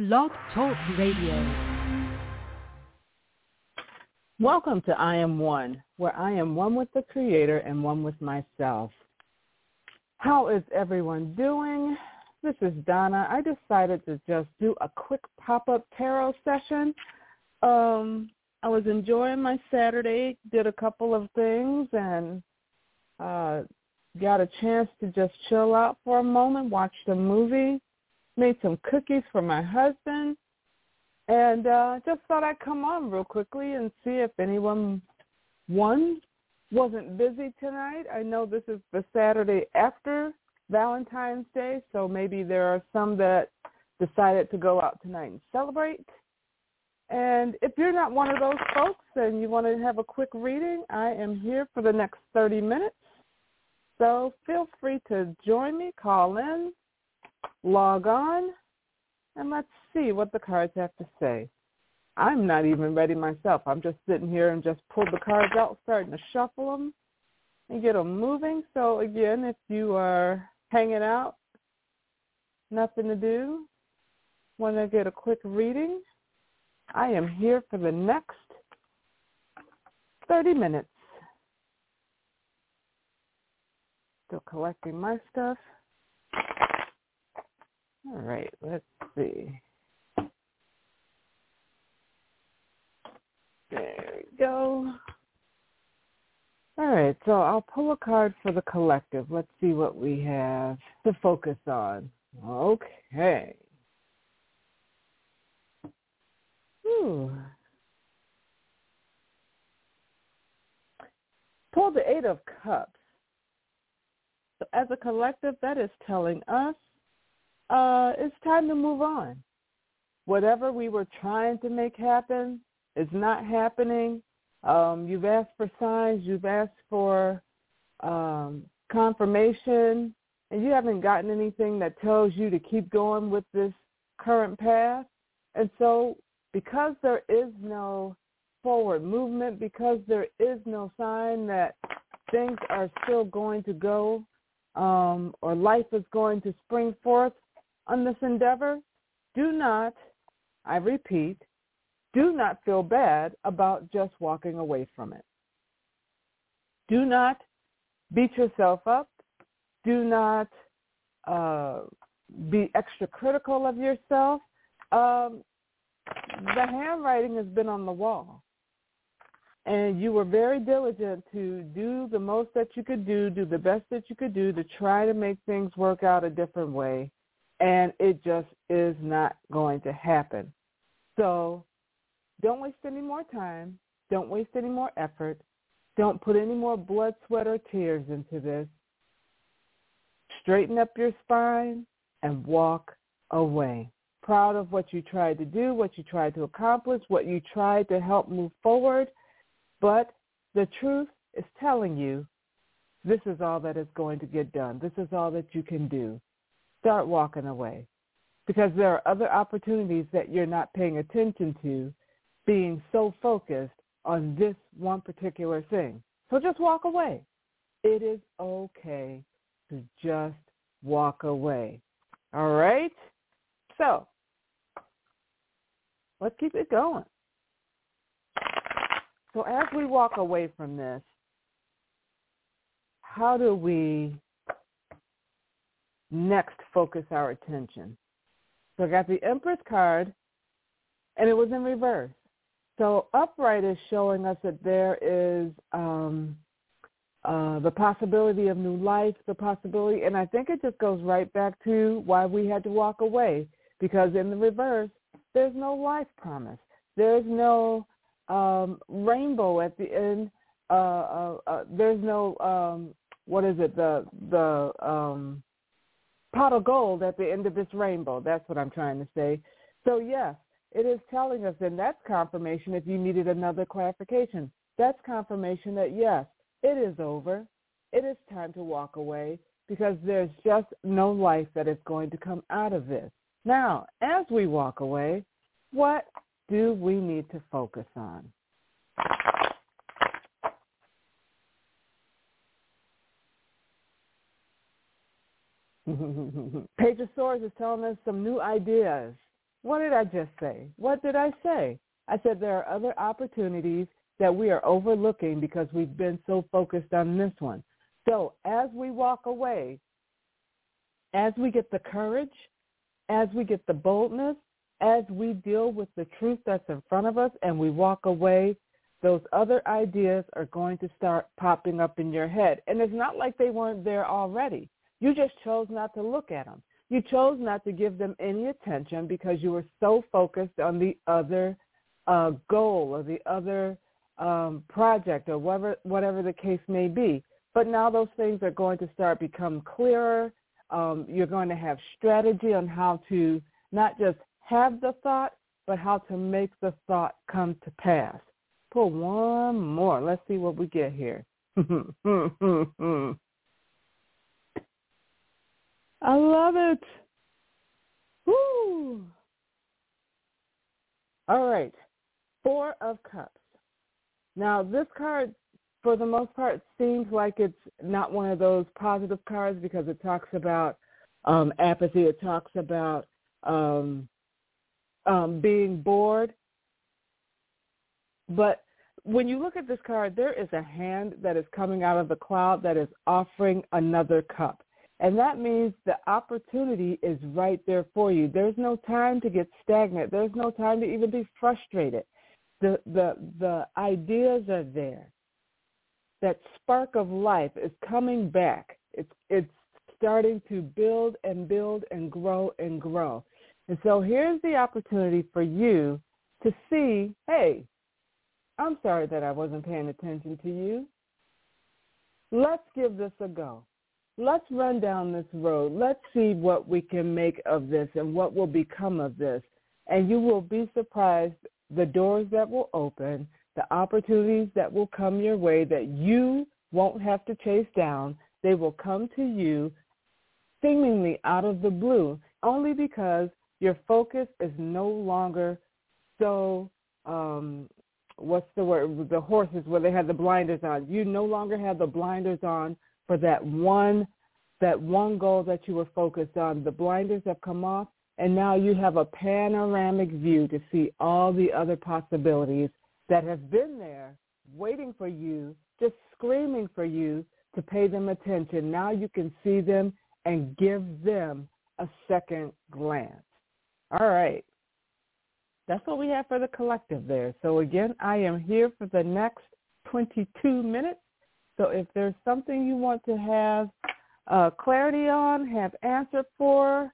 Blog Talk Radio. Welcome to I Am One, where I am one with the Creator and one with myself. How is everyone doing? This is Donna. I decided to just do a quick pop-up tarot session. I was enjoying my Saturday, did a couple of things, and got a chance to just chill out for a moment, watched a movie, made some cookies for my husband, and just thought I'd come on real quickly and see if anyone, wasn't busy tonight. I know this is the Saturday after Valentine's Day, so maybe there are some that decided to go out tonight and celebrate. And if you're not one of those folks and you want to have a quick reading, I am here for the next 30 minutes. So feel free to join me, call in, log on, and let's see what the cards have to say. I'm not even ready myself. I'm just sitting here and just pulled the cards out, starting to shuffle them and get them moving. So again, if you are hanging out, nothing to do, want to get a quick reading, I am here for the next 30 minutes. Still collecting my stuff. All right, let's see. There we go. All right, so I'll pull a card for the collective. Let's see what we have to focus on. Okay. Whew. Pull the Eight of Cups. So as a collective, that is telling us it's time to move on. Whatever we were trying to make happen is not happening. You've asked for signs. You've asked for confirmation, and you haven't gotten anything that tells you to keep going with this current path. And so because there is no forward movement, because there is no sign that things are still going to go or life is going to spring forth on this endeavor, do not, I repeat, do not feel bad about just walking away from it. Do not beat yourself up. Do not be extra critical of yourself. The handwriting has been on the wall, and you were very diligent to do the most that you could do the best that you could do to try to make things work out a different way, and it just is not going to happen. So don't waste any more time. Don't waste any more effort. Don't put any more blood, sweat, or tears into this. Straighten up your spine and walk away. Proud of what you tried to do, what you tried to accomplish, what you tried to help move forward. But the truth is telling you this is all that is going to get done. This is all that you can do. Start walking away, because there are other opportunities that you're not paying attention to, being so focused on this one particular thing. So just walk away. It is okay to just walk away. All right? So let's keep it going. So as we walk away from this, how do we next focus our attention? So I got the Empress card, and it was in reverse. So upright is showing us that there is the possibility of new life, the possibility, and I think it just goes right back to why we had to walk away, because in the reverse, there's no life promise. There's no rainbow at the end. There's no, the pot of gold at the end of this rainbow. That's what I'm trying to say. So, yes, it is telling us, and that's confirmation if you needed another clarification. That's confirmation that, yes, it is over. It is time to walk away, because there's just no life that is going to come out of this. Now, as we walk away, what do we need to focus on? Page of Swords is telling us some new ideas. What did I just say? What did I say? I said there are other opportunities that we are overlooking because we've been so focused on this one. So as we walk away, as we get the courage, as we get the boldness, as we deal with the truth that's in front of us and we walk away, those other ideas are going to start popping up in your head. And it's not like they weren't there already. You just chose not to look at them. You chose not to give them any attention because you were so focused on the other goal or the other project or whatever the case may be. But now those things are going to start become clearer. You're going to have strategy on how to not just have the thought, but how to make the thought come to pass. Pull one more. Let's see what we get here. I love it. Woo. All right. 4 of Cups. Now, this card, for the most part, seems like it's not one of those positive cards because it talks about apathy. It talks about being bored. But when you look at this card, there is a hand that is coming out of the cloud that is offering another cup. And that means the opportunity is right there for you. There's no time to get stagnant. There's no time to even be frustrated. The ideas are there. That spark of life is coming back. It's starting to build and build and grow and grow. And so here's the opportunity for you to see, hey, I'm sorry that I wasn't paying attention to you. Let's give this a go. Let's run down this road. Let's see what we can make of this and what will become of this. And you will be surprised the doors that will open, the opportunities that will come your way that you won't have to chase down. They will come to you seemingly out of the blue only because your focus is no longer so, what's the word, the horses where they had the blinders on. You no longer have the blinders on for that one goal that you were focused on. The blinders have come off, and now you have a panoramic view to see all the other possibilities that have been there waiting for you, just screaming for you to pay them attention. Now you can see them and give them a second glance. All right. That's what we have for the collective there. So again, I am here for the next 22 minutes. So if there's something you want to have clarity on, have an answer for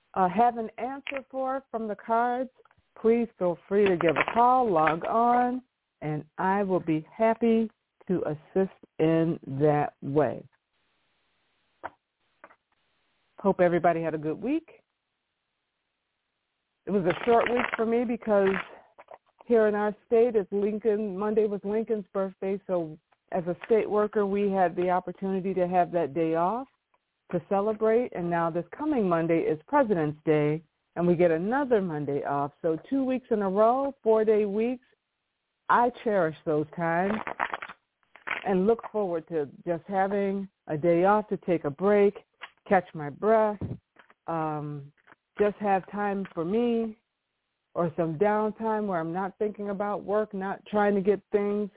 from the cards, please feel free to give a call, log on, and I will be happy to assist in that way. Hope everybody had a good week. It was a short week for me because here in our state, Monday was Lincoln's birthday, so as a state worker, we had the opportunity to have that day off to celebrate, and now this coming Monday is President's Day, and we get another Monday off. So 2 weeks in a row, 4-day weeks. I cherish those times and look forward to just having a day off to take a break, catch my breath, just have time for me or some downtime where I'm not thinking about work, not trying to get things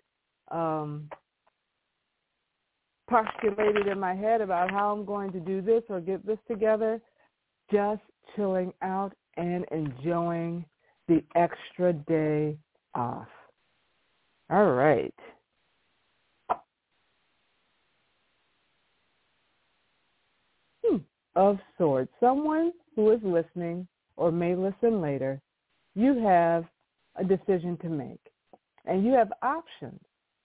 postulated in my head about how I'm going to do this or get this together, just chilling out and enjoying the extra day off. All right. Of Swords. Someone who is listening or may listen later, you have a decision to make, and you have options.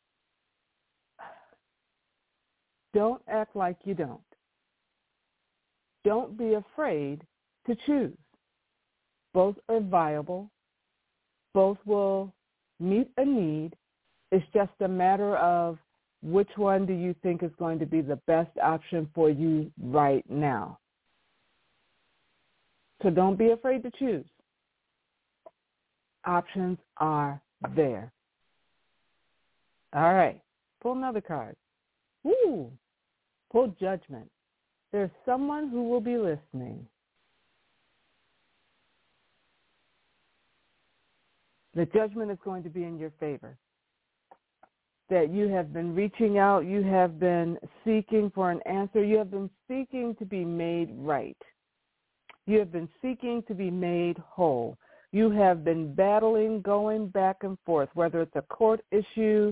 Don't act like you don't. Don't be afraid to choose. Both are viable. Both will meet a need. It's just a matter of which one do you think is going to be the best option for you right now. So don't be afraid to choose. Options are there. All right. Pull another card. Ooh. Pull Judgment. There's someone who will be listening. the judgment is going to be in your favor. That you have been reaching out, you have been seeking for an answer, you have been seeking to be made right. You have been seeking to be made whole. You have been battling, going back and forth, whether it's a court issue.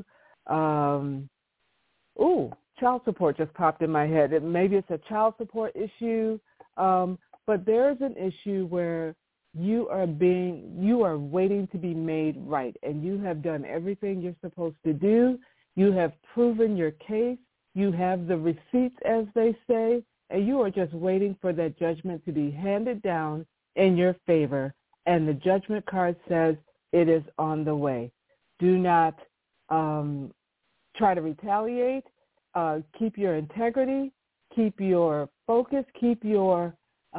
Child support just popped in my head. Maybe it's a child support issue, but there's an issue where you are waiting to be made right, and you have done everything you're supposed to do. You have proven your case. You have the receipts, as they say, and you are just waiting for that judgment to be handed down in your favor. And the judgment card says it is on the way. Do not try to retaliate. Keep your integrity. Keep your focus. Keep your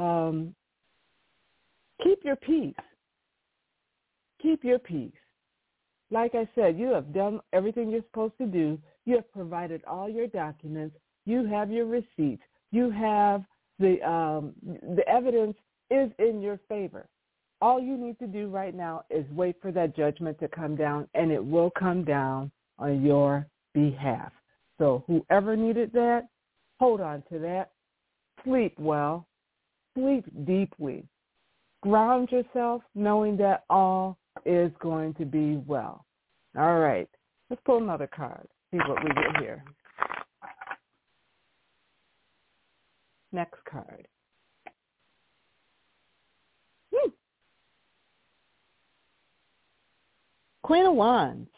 peace. Keep your peace. Like I said, you have done everything you're supposed to do. You have provided all your documents. You have your receipts. You have the evidence is in your favor. All you need to do right now is wait for that judgment to come down, and it will come down on your behalf. So whoever needed that, hold on to that. Sleep well. Sleep deeply. Ground yourself knowing that all is going to be well. All right. Let's pull another card. See what we get here. Next card. Queen of Wands.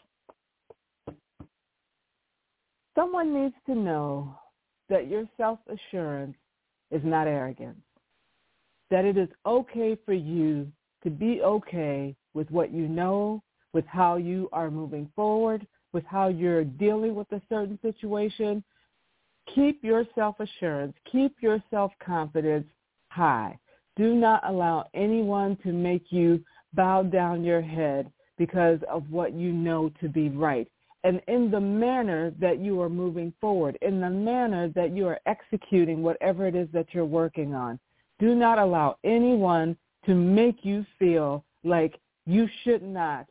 Someone needs to know that your self-assurance is not arrogance, that it is okay for you to be okay with what you know, with how you are moving forward, with how you're dealing with a certain situation. Keep your self-assurance, keep your self-confidence high. Do not allow anyone to make you bow down your head because of what you know to be right. And in the manner that you are moving forward, in the manner that you are executing whatever it is that you're working on, do not allow anyone to make you feel like you should not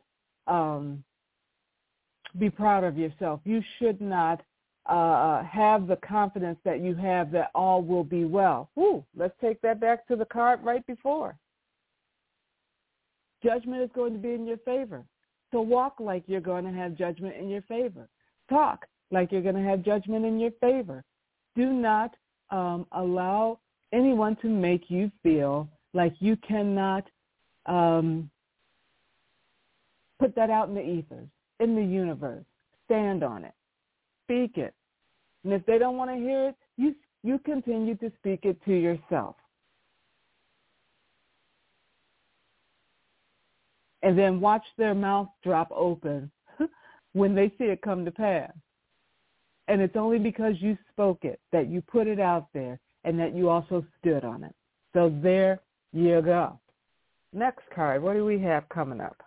be proud of yourself. You should not have the confidence that you have that all will be well. Let's take that back to the card right before. Judgment is going to be in your favor. So walk like you're going to have judgment in your favor. Talk like you're going to have judgment in your favor. Do not allow anyone to make you feel like you cannot put that out in the ethers, in the universe. Stand on it. Speak it. And if they don't want to hear it, you continue to speak it to yourself. And then watch their mouth drop open when they see it come to pass. And it's only because you spoke it, that you put it out there, and that you also stood on it. So there you go. Next card, what do we have coming up?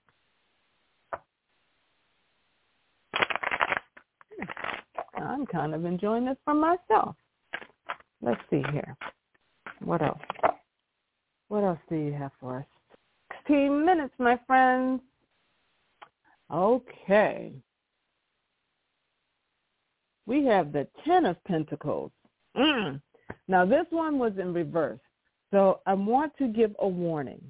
I'm kind of enjoying this for myself. Let's see here. What else? What else do you have for us? 16 minutes, my friends. Okay. We have the 10 of Pentacles. Now, this one was in reverse. So I want to give a warning.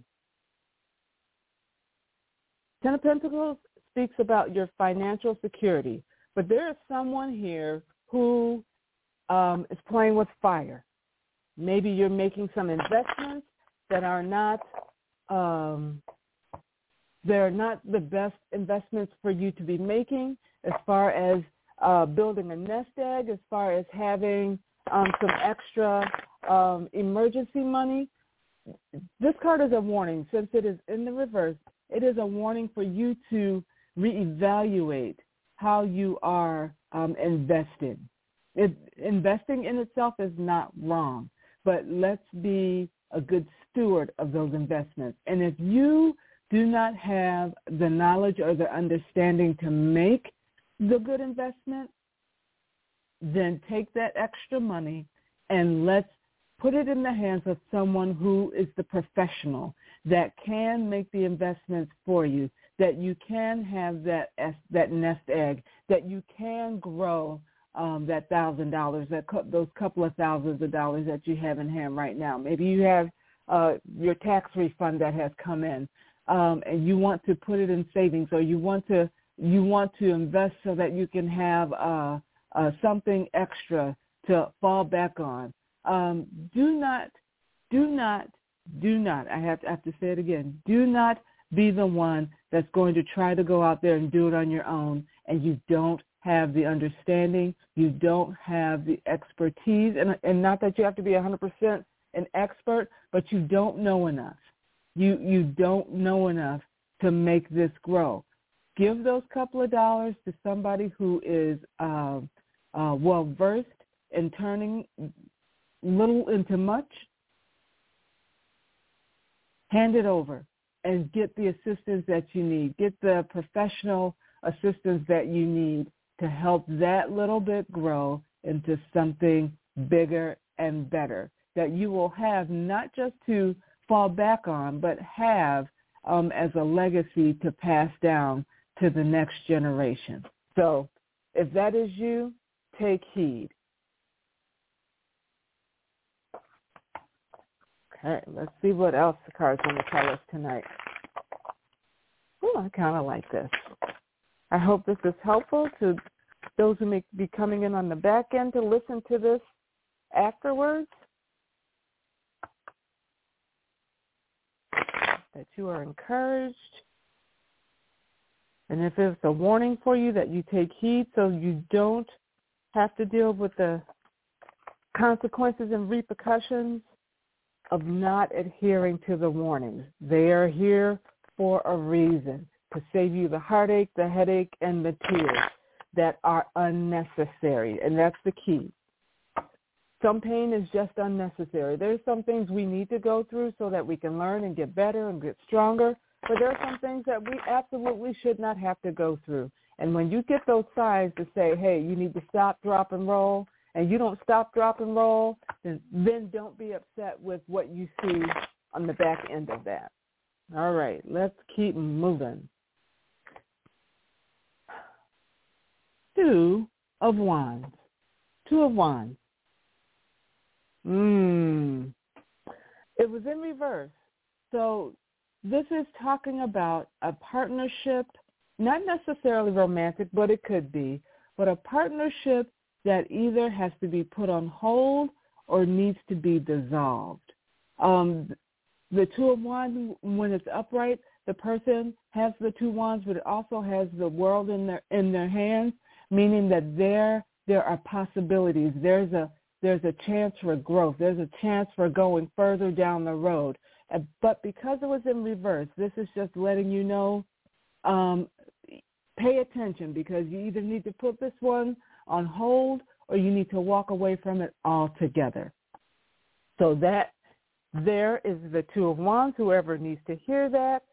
10 of Pentacles speaks about your financial security. But there is someone here who is playing with fire. Maybe you're making some investments that are not they're not the best investments for you to be making as far as building a nest egg, as far as having some extra emergency money. This card is a warning. Since it is in the reverse, it is a warning for you to reevaluate how you are investing. Investing in itself is not wrong, but let's be a good steward of those investments. And if you do not have the knowledge or the understanding to make the good investment, then take that extra money and let's put it in the hands of someone who is the professional, that can make the investments for you, that you can have that nest egg, that you can grow that $1,000, those couple of thousands of dollars that you have in hand right now. Maybe you have your tax refund that has come in, and you want to put it in savings, or you want to invest so that you can have something extra to fall back on. Do not, I have to say it again, do not be the one that's going to try to go out there and do it on your own, and you don't have the understanding, you don't have the expertise, and not that you have to be 100% an expert, but you don't know enough. You don't know enough to make this grow. Give those couple of dollars to somebody who is well-versed in turning little into much. Hand it over and get the assistance that you need. Get the professional assistance that you need to help that little bit grow into something bigger and better that you will have not just to fall back on, but have as a legacy to pass down to the next generation. So if that is you, take heed. Okay, let's see what else the cards want to tell us tonight. Ooh, I kind of like this. I hope this is helpful to those who may be coming in on the back end to listen to this afterwards. That you are encouraged. And if it's a warning for you, that you take heed so you don't have to deal with the consequences and repercussions of not adhering to the warnings. They are here for a reason, to save you the heartache, the headache, and the tears that are unnecessary. And that's the key. Some pain is just unnecessary. There's some things we need to go through so that we can learn and get better and get stronger. But there are some things that we absolutely should not have to go through. And when you get those signs to say, hey, you need to stop, drop, and roll, and you don't stop, drop, and roll, then don't be upset with what you see on the back end of that. All right, let's keep moving. Two of Wands. Two of Wands. It was in reverse. So this is talking about a partnership, not necessarily romantic, but it could be, but a partnership that either has to be put on hold or needs to be dissolved. The Two of Wands, when it's upright, the person has the two wands, but it also has the world in their hands, meaning that there are possibilities. There's a chance for growth. There's a chance for going further down the road. But because it was in reverse, this is just letting you know, pay attention, because you either need to put this one on hold or you need to walk away from it altogether. So that there is the Two of Wands, whoever needs to hear that.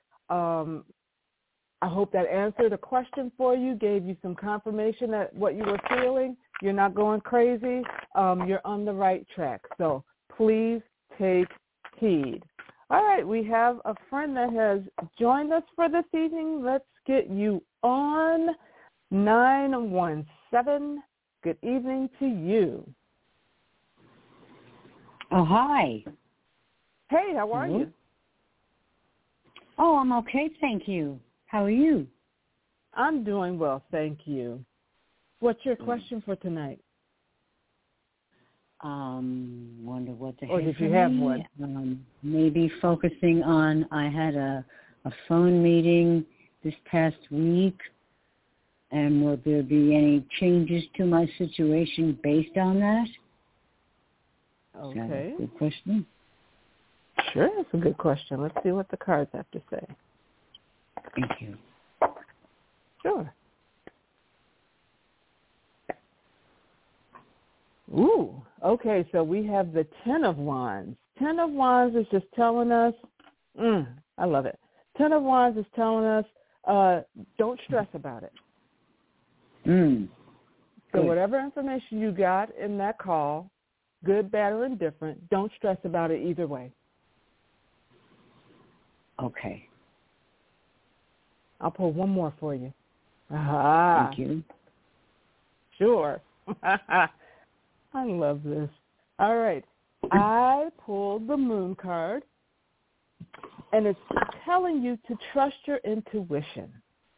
I hope that answered a question for you, gave you some confirmation that what you were feeling, you're not going crazy, you're on the right track. So please take heed. All right, we have a friend that has joined us for this evening. Let's get you on. 917, good evening to you. Oh, hi. Hey, how are you? Oh, I'm okay, thank you. How are you? I'm doing well, thank you. What's your question for tonight? Wonder what to Or did you have one? Maybe focusing on, I had a phone meeting this past week, and will there be any changes to my situation based on that? Okay. Is that a good question? Sure, that's a good question. Let's see what the cards have to say. Thank you. Sure. Ooh, okay, so we have the Ten of Wands. Ten of Wands is just telling us, I love it. Ten of Wands is telling us, don't stress about it. So whatever information you got in that call, good, bad, or indifferent, don't stress about it either way. Okay. I'll pull one more for you. Ah, Thank you. sure. I love this. All right. I pulled the Moon card, and it's telling you to trust your intuition.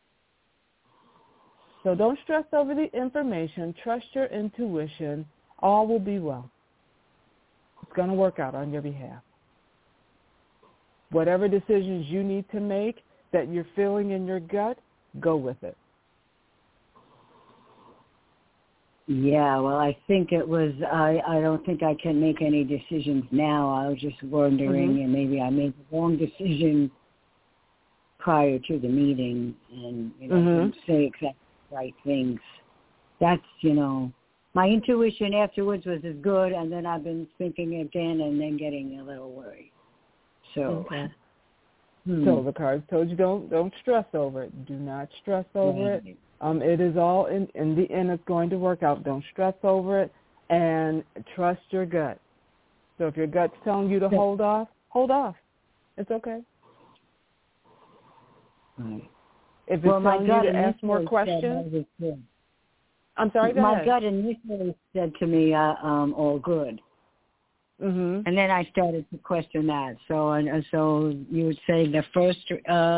So don't stress over the information. Trust your intuition. All will be well. It's going to work out on your behalf. Whatever decisions you need to make that you're feeling in your gut, go with it. Yeah, well, I think it was, I don't think I can make any decisions now. I was just wondering, and maybe I made the wrong decision prior to the meeting and, didn't say exactly the right things. That's, my intuition afterwards was as good, and then I've been thinking again and then getting a little worried. So, So the cards told you don't stress over it. Do not stress over it. It is all in the end. It's going to work out. Don't stress over it, and trust your gut. So if your gut's telling you to hold off, hold off. It's okay. Right. If it's telling you to ask more questions, I'm sorry. Go ahead. My gut initially said to me, "All good." And then I started to question that. So you would say the first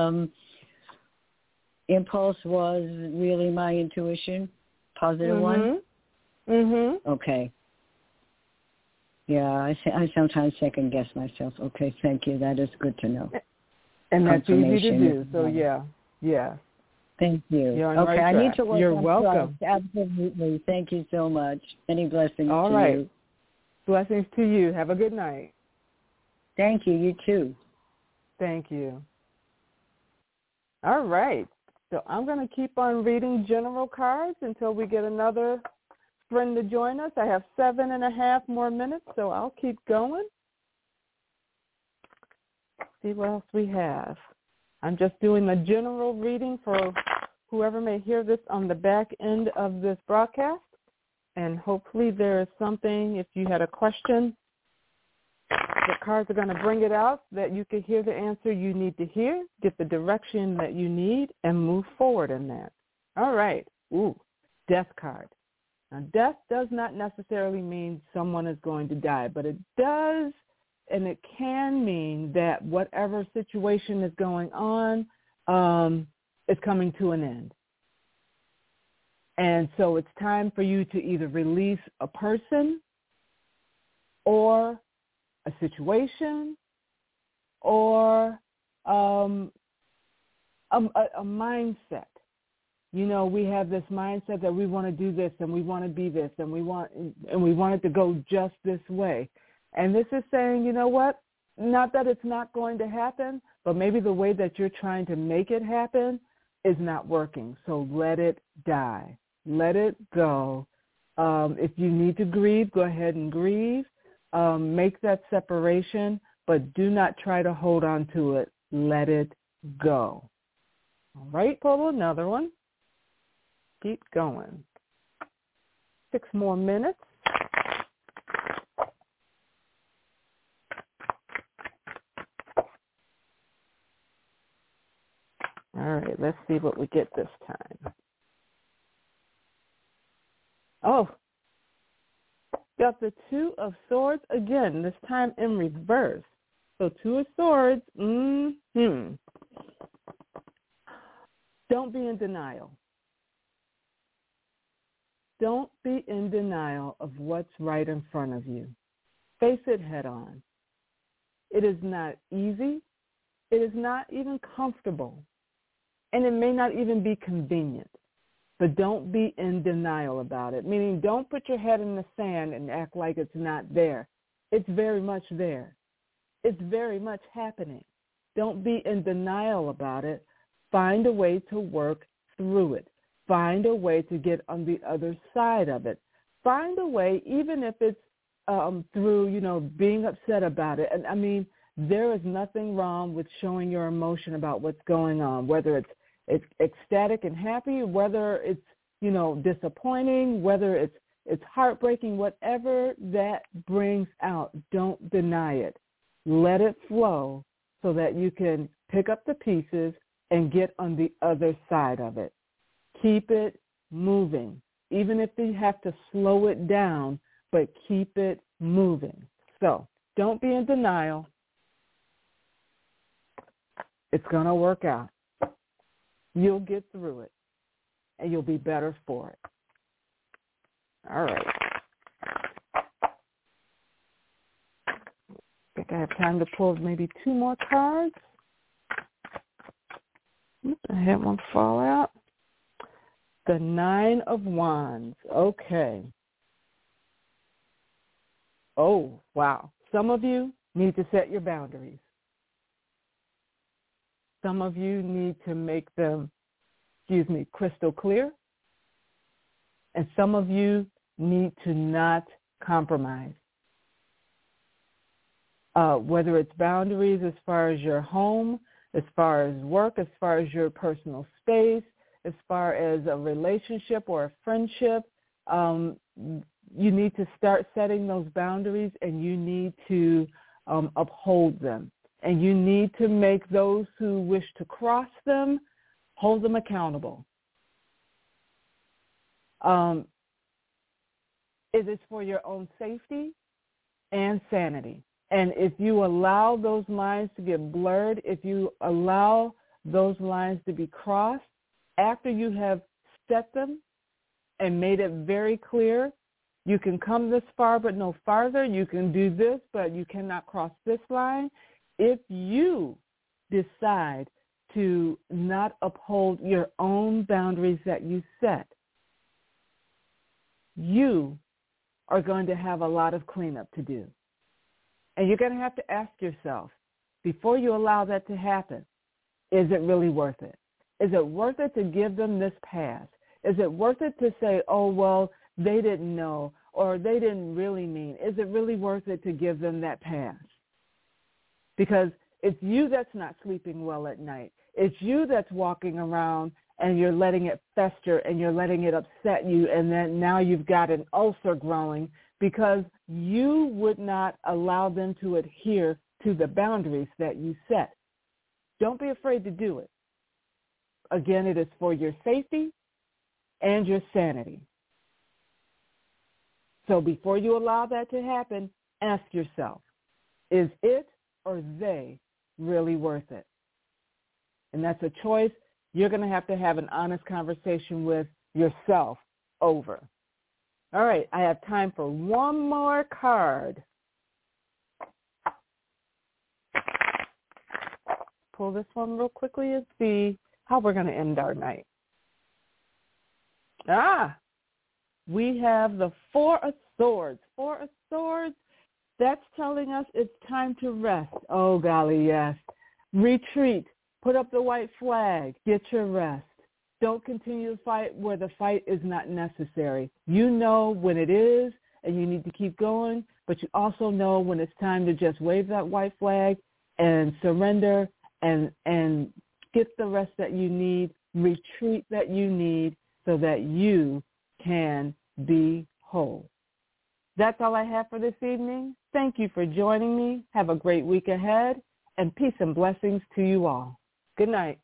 impulse was really my intuition, positive one? Okay. Yeah, I sometimes second guess myself. Okay, thank you. That is good to know. And that's easy to do. So yeah. Thank you. You're on okay, right I track. need to work You're on welcome. trust. Absolutely. Thank you so much. Many blessings All to right. you. Blessings to you. Have a good night. Thank you. You too. Thank you. All right. So I'm going to keep on reading general cards until we get another friend to join us. I have 7.5 more minutes, so I'll keep going. Let's see what else we have. I'm just doing a general reading for whoever may hear this on the back end of this broadcast. And hopefully there is something, if you had a question, the cards are going to bring it out so that you can hear the answer you need to hear, get the direction that you need, and move forward in that. All right. Ooh, death card. Now, death does not necessarily mean someone is going to die, but it does, and it can mean that whatever situation is going on is coming to an end. And so it's time for you to either release a person or a situation or a mindset. We have this mindset that we want to do this and we want to be this and we want it to go just this way. And this is saying, you know what? Not that it's not going to happen, but maybe the way that you're trying to make it happen is not working. So let it die. Let it go. If you need to grieve, go ahead and grieve. Make that separation, but do not try to hold on to it. Let it go. All right, pull another one. Keep going. 6 more minutes. All right, let's see what we get this time. Oh, got the 2 of Swords again, this time in reverse. So 2 of Swords, Don't be in denial. Don't be in denial of what's right in front of you. Face it head on. It is not easy. It is not even comfortable. And it may not even be convenient. But don't be in denial about it, meaning don't put your head in the sand and act like it's not there. It's very much there. It's very much happening. Don't be in denial about it. Find a way to work through it. Find a way to get on the other side of it. Find a way, even if it's through, being upset about it. And I mean, there is nothing wrong with showing your emotion about what's going on, whether it's ecstatic and happy, whether it's, disappointing, whether it's heartbreaking, whatever that brings out, don't deny it. Let it flow so that you can pick up the pieces and get on the other side of it. Keep it moving, even if you have to slow it down, but keep it moving. So don't be in denial. It's going to work out. You'll get through it, and you'll be better for it. All right. I think I have time to pull maybe 2 more cards. I had one fall out. The 9 of Wands. Okay. Oh, wow. Some of you need to set your boundaries. Some of you need to make them, crystal clear. And some of you need to not compromise. Whether it's boundaries as far as your home, as far as work, as far as your personal space, as far as a relationship or a friendship, you need to start setting those boundaries, and you need to uphold them. And you need to make those who wish to cross them, hold them accountable. It is for your own safety and sanity. And if you allow those lines to get blurred, if you allow those lines to be crossed, after you have set them and made it very clear, you can come this far but no farther, you can do this but you cannot cross this line. If you decide to not uphold your own boundaries that you set, you are going to have a lot of cleanup to do. And you're going to have to ask yourself, before you allow that to happen, is it really worth it? Is it worth it to give them this pass? Is it worth it to say, oh, well, they didn't know, or they didn't really mean? Is it really worth it to give them that pass? Because it's you that's not sleeping well at night. It's you that's walking around and you're letting it fester and you're letting it upset you, and then now you've got an ulcer growing because you would not allow them to adhere to the boundaries that you set. Don't be afraid to do it. Again, it is for your safety and your sanity. So before you allow that to happen, ask yourself, is it or they really worth it? And that's a choice you're going to have an honest conversation with yourself over. All right, I have time for one more card. Pull this one real quickly and see how we're going to end our night. We have the 4 of Swords. 4 of Swords, that's telling us it's time to rest. Oh, golly, yes. Retreat. Put up the white flag. Get your rest. Don't continue to fight where the fight is not necessary. You know when it is, and you need to keep going, but you also know when it's time to just wave that white flag and surrender and get the rest that you need, retreat that you need, so that you can be whole. That's all I have for this evening. Thank you for joining me. Have a great week ahead, and peace and blessings to you all. Good night.